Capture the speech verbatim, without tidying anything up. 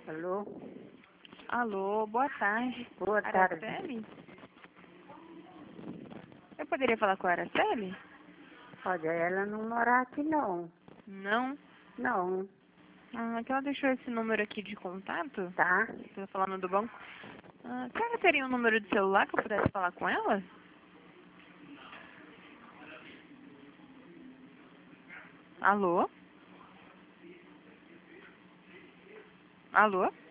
Alô? Alô, boa tarde. Boa tarde. Araceli? Eu poderia falar com a Araceli? Olha, ela não mora aqui não. Não? Não, Ah, que ela deixou esse número aqui de contato? tá? Você tá falando do banco? Ah, a senhora teria um número de celular que eu pudesse falar com ela? Alô? Alô?